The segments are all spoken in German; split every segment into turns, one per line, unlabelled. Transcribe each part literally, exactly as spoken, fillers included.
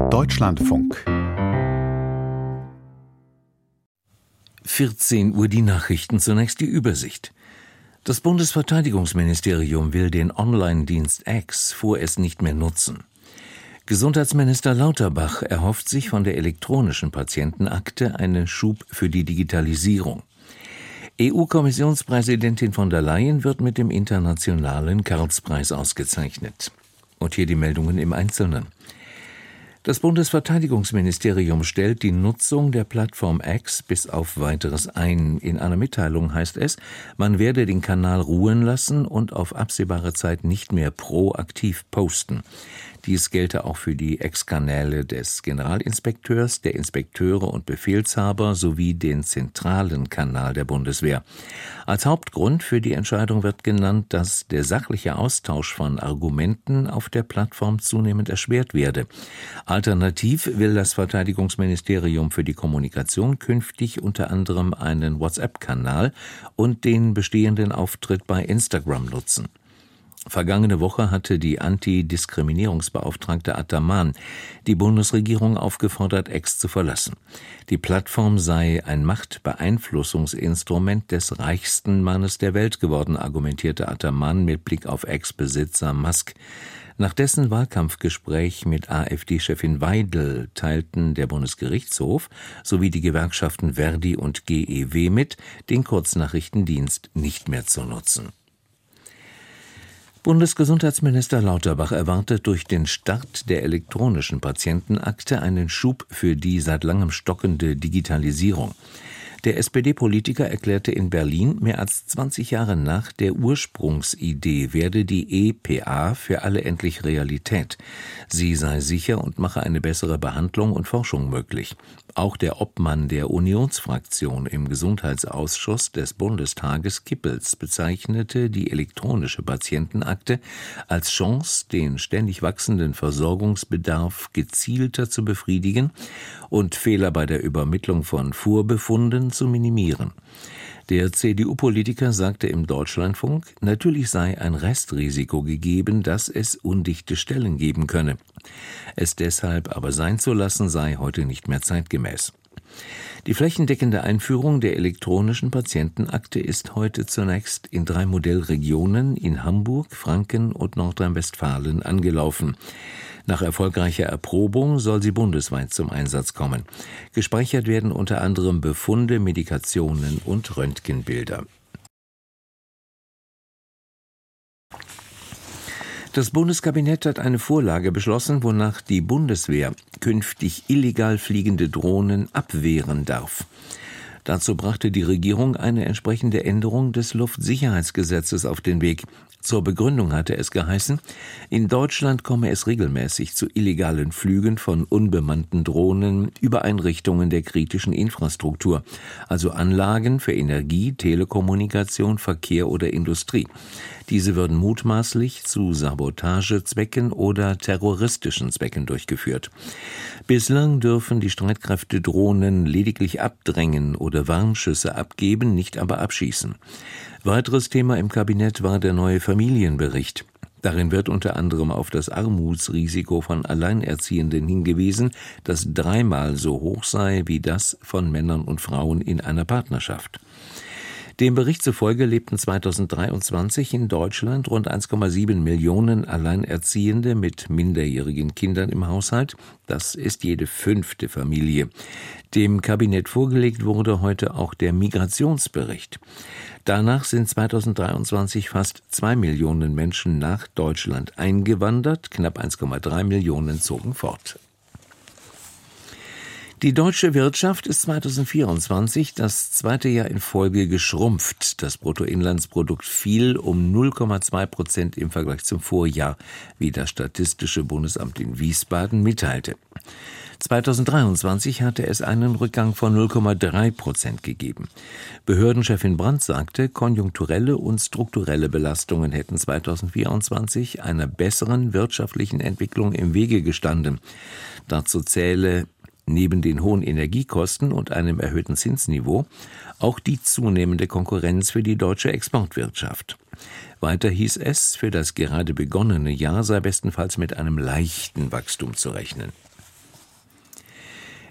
Deutschlandfunk.
vierzehn Uhr die Nachrichten, zunächst die Übersicht. Das Bundesverteidigungsministerium will den Online-Dienst X vorerst nicht mehr nutzen. Gesundheitsminister Lauterbach erhofft sich von der elektronischen Patientenakte einen Schub für die Digitalisierung. E U-Kommissionspräsidentin von der Leyen wird mit dem internationalen Karlspreis ausgezeichnet. Und hier die Meldungen im Einzelnen. Das Bundesverteidigungsministerium stellt die Nutzung der Plattform X bis auf Weiteres ein. In einer Mitteilung heißt es, man werde den Kanal ruhen lassen und auf absehbare Zeit nicht mehr proaktiv posten. Dies gelte auch für die Ex-Kanäle des Generalinspekteurs, der Inspekteure und Befehlshaber sowie den zentralen Kanal der Bundeswehr. Als Hauptgrund für die Entscheidung wird genannt, dass der sachliche Austausch von Argumenten auf der Plattform zunehmend erschwert werde. Alternativ will das Verteidigungsministerium für die Kommunikation künftig unter anderem einen WhatsApp-Kanal und den bestehenden Auftritt bei Instagram nutzen. Vergangene Woche hatte die Antidiskriminierungsbeauftragte Ataman die Bundesregierung aufgefordert, X zu verlassen. Die Plattform sei ein Machtbeeinflussungsinstrument des reichsten Mannes der Welt geworden, argumentierte Ataman mit Blick auf Ex-Besitzer Musk. Nach dessen Wahlkampfgespräch mit AfD-Chefin Weidel teilten der Bundesgerichtshof sowie die Gewerkschaften Verdi und G E W mit, den Kurznachrichtendienst nicht mehr zu nutzen. Bundesgesundheitsminister Lauterbach erwartet durch den Start der elektronischen Patientenakte einen Schub für die seit langem stockende Digitalisierung. Der S P D-Politiker erklärte in Berlin, mehr als zwanzig Jahre nach der Ursprungsidee werde die E P A für alle endlich Realität. Sie sei sicher und mache eine bessere Behandlung und Forschung möglich. Auch der Obmann der Unionsfraktion im Gesundheitsausschuss des Bundestages Kippels bezeichnete die elektronische Patientenakte als Chance, den ständig wachsenden Versorgungsbedarf gezielter zu befriedigen und Fehler bei der Übermittlung von Vorbefunden zu minimieren. Der C D U-Politiker sagte im Deutschlandfunk, natürlich sei ein Restrisiko gegeben, dass es undichte Stellen geben könne. Es deshalb aber sein zu lassen, sei heute nicht mehr zeitgemäß. Die flächendeckende Einführung der elektronischen Patientenakte ist heute zunächst in drei Modellregionen in Hamburg, Franken und Nordrhein-Westfalen angelaufen. Nach erfolgreicher Erprobung soll sie bundesweit zum Einsatz kommen. Gespeichert werden unter anderem Befunde, Medikationen und Röntgenbilder. Das Bundeskabinett hat eine Vorlage beschlossen, wonach die Bundeswehr künftig illegal fliegende Drohnen abwehren darf. Dazu brachte die Regierung eine entsprechende Änderung des Luftsicherheitsgesetzes auf den Weg. Zur Begründung hatte es geheißen, in Deutschland komme es regelmäßig zu illegalen Flügen von unbemannten Drohnen über Einrichtungen der kritischen Infrastruktur, also Anlagen für Energie, Telekommunikation, Verkehr oder Industrie. Diese würden mutmaßlich zu Sabotagezwecken oder terroristischen Zwecken durchgeführt. Bislang dürfen die Streitkräfte Drohnen lediglich abdrängen oder Warnschüsse abgeben, nicht aber abschießen. Weiteres Thema im Kabinett war der neue Familienbericht. Darin wird unter anderem auf das Armutsrisiko von Alleinerziehenden hingewiesen, das dreimal so hoch sei wie das von Männern und Frauen in einer Partnerschaft. Dem Bericht zufolge lebten zweitausenddreiundzwanzig in Deutschland rund eins Komma sieben Millionen Alleinerziehende mit minderjährigen Kindern im Haushalt. Das ist jede fünfte Familie. Dem Kabinett vorgelegt wurde heute auch der Migrationsbericht. Danach sind zweitausenddreiundzwanzig fast zwei Millionen Menschen nach Deutschland eingewandert, knapp eins Komma drei Millionen zogen fort. Die deutsche Wirtschaft ist zweitausendvierundzwanzig das zweite Jahr in Folge geschrumpft. Das Bruttoinlandsprodukt fiel um null Komma zwei Prozent im Vergleich zum Vorjahr, wie das Statistische Bundesamt in Wiesbaden mitteilte. zweitausenddreiundzwanzig hatte es einen Rückgang von null Komma drei Prozent gegeben. Behördenchefin Brandt sagte, konjunkturelle und strukturelle Belastungen hätten zweitausendvierundzwanzig einer besseren wirtschaftlichen Entwicklung im Wege gestanden. Dazu zähle neben den hohen Energiekosten und einem erhöhten Zinsniveau auch die zunehmende Konkurrenz für die deutsche Exportwirtschaft. Weiter hieß es, für das gerade begonnene Jahr sei bestenfalls mit einem leichten Wachstum zu rechnen.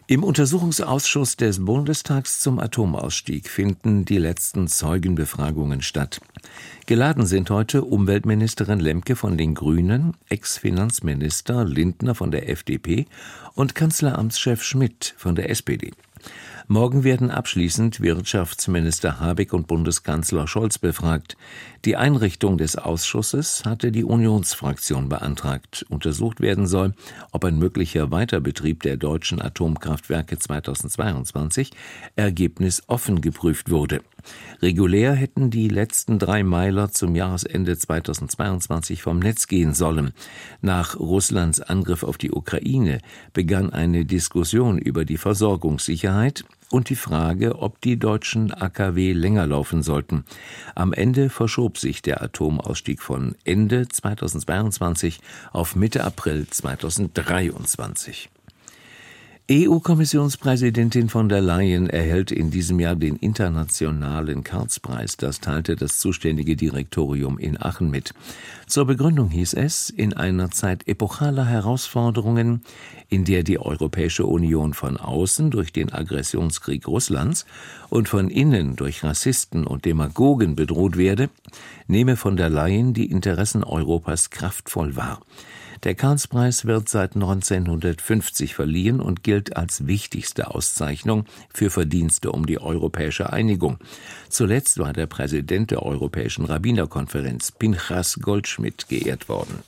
Im Untersuchungsausschuss des Bundestags zum Atomausstieg finden die letzten Zeugenbefragungen statt. Geladen sind heute Umweltministerin Lemke von den Grünen, Ex-Finanzminister Lindner von der F D P und Kanzleramtschef Schmidt von der S P D. Morgen werden abschließend Wirtschaftsminister Habeck und Bundeskanzler Scholz befragt. Die Einrichtung des Ausschusses hatte die Unionsfraktion beantragt. Untersucht werden soll, ob ein möglicher Weiterbetrieb der deutschen Atomkraftwerke zweitausendzweiundzwanzig ergebnisoffen geprüft wurde. Regulär hätten die letzten drei Meiler zum Jahresende zweitausendzweiundzwanzig vom Netz gehen sollen. Nach Russlands Angriff auf die Ukraine begann eine Diskussion über die Versorgungssicherheit und die Frage, ob die deutschen A K W länger laufen sollten. Am Ende verschob sich der Atomausstieg von Ende zweitausendzweiundzwanzig auf Mitte April zweitausenddreiundzwanzig. E U-Kommissionspräsidentin von der Leyen erhält in diesem Jahr den internationalen Karlspreis. Das teilte das zuständige Direktorium in Aachen mit. Zur Begründung hieß es, in einer Zeit epochaler Herausforderungen, in der die Europäische Union von außen durch den Aggressionskrieg Russlands und von innen durch Rassisten und Demagogen bedroht werde, nehme von der Leyen die Interessen Europas kraftvoll wahr. Der Karlspreis wird seit neunzehnhundertfünfzig verliehen und gilt als wichtigste Auszeichnung für Verdienste um die europäische Einigung. Zuletzt war der Präsident der Europäischen Rabbinerkonferenz, Pinchas Goldschmidt, geehrt worden.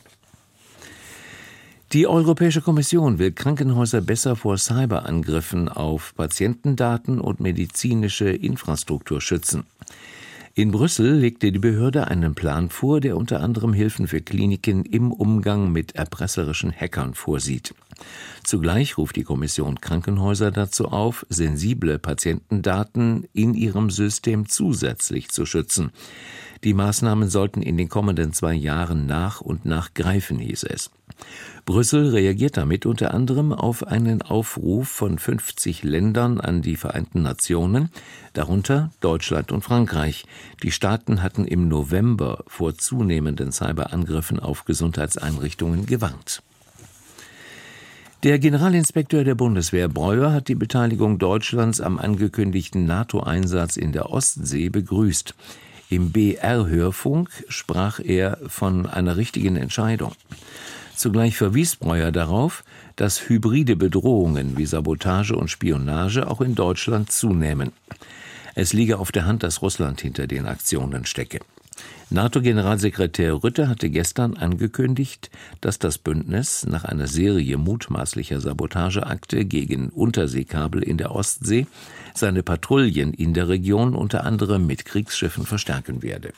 Die Europäische Kommission will Krankenhäuser besser vor Cyberangriffen auf Patientendaten und medizinische Infrastruktur schützen. In Brüssel legte die Behörde einen Plan vor, der unter anderem Hilfen für Kliniken im Umgang mit erpresserischen Hackern vorsieht. Zugleich ruft die Kommission Krankenhäuser dazu auf, sensible Patientendaten in ihrem System zusätzlich zu schützen. Die Maßnahmen sollten in den kommenden zwei Jahren nach und nach greifen, hieß es. Brüssel reagiert damit unter anderem auf einen Aufruf von fünfzig Ländern an die Vereinten Nationen, darunter Deutschland und Frankreich. Die Staaten hatten im November vor zunehmenden Cyberangriffen auf Gesundheitseinrichtungen gewarnt. Der Generalinspekteur der Bundeswehr Breuer hat die Beteiligung Deutschlands am angekündigten NATO-Einsatz in der Ostsee begrüßt. Im B R-Hörfunk sprach er von einer richtigen Entscheidung. Zugleich verwies Breuer darauf, dass hybride Bedrohungen wie Sabotage und Spionage auch in Deutschland zunehmen. Es liege auf der Hand, dass Russland hinter den Aktionen stecke. NATO-Generalsekretär Rutte hatte gestern angekündigt, dass das Bündnis nach einer Serie mutmaßlicher Sabotageakte gegen Unterseekabel in der Ostsee seine Patrouillen in der Region unter anderem mit Kriegsschiffen verstärken werde.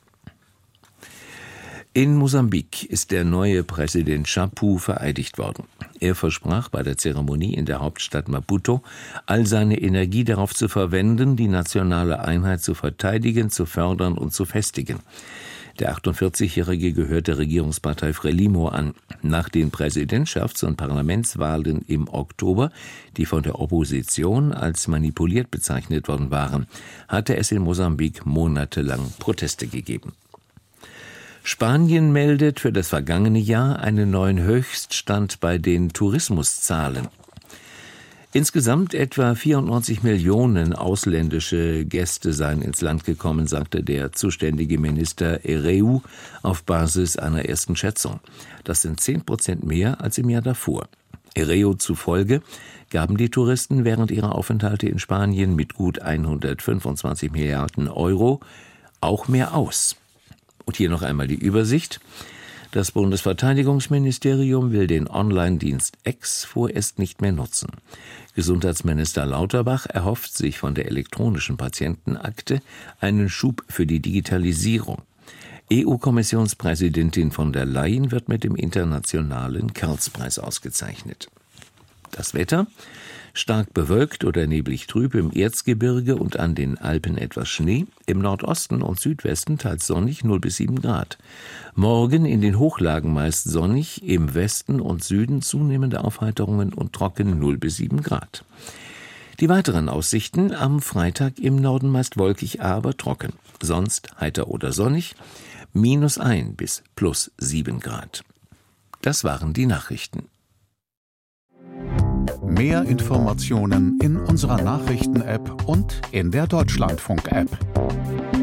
In Mosambik ist der neue Präsident Chapu vereidigt worden. Er versprach bei der Zeremonie in der Hauptstadt Maputo, all seine Energie darauf zu verwenden, die nationale Einheit zu verteidigen, zu fördern und zu festigen. Der achtundvierzigjährige gehört der Regierungspartei Frelimo an. Nach den Präsidentschafts- und Parlamentswahlen im Oktober, die von der Opposition als manipuliert bezeichnet worden waren, hatte es in Mosambik monatelang Proteste gegeben. Spanien meldet für das vergangene Jahr einen neuen Höchststand bei den Tourismuszahlen. Insgesamt etwa vierundneunzig Millionen ausländische Gäste seien ins Land gekommen, sagte der zuständige Minister Erreu auf Basis einer ersten Schätzung. Das sind zehn Prozent mehr als im Jahr davor. Erreu zufolge gaben die Touristen während ihrer Aufenthalte in Spanien mit gut hundertfünfundzwanzig Milliarden Euro auch mehr aus. Und hier noch einmal die Übersicht. Das Bundesverteidigungsministerium will den Online-Dienst X vorerst nicht mehr nutzen. Gesundheitsminister Lauterbach erhofft sich von der elektronischen Patientenakte einen Schub für die Digitalisierung. E U-Kommissionspräsidentin von der Leyen wird mit dem internationalen Karlspreis ausgezeichnet. Das Wetter: stark bewölkt oder neblig trüb im Erzgebirge und an den Alpen etwas Schnee, im Nordosten und Südwesten teils sonnig null bis sieben Grad. Morgen in den Hochlagen meist sonnig, im Westen und Süden zunehmende Aufheiterungen und trocken null bis sieben Grad. Die weiteren Aussichten: am Freitag im Norden meist wolkig, aber trocken. Sonst heiter oder sonnig, minus ein bis plus sieben Grad. Das waren die Nachrichten.
Mehr Informationen in unserer Nachrichten-App und in der Deutschlandfunk-App.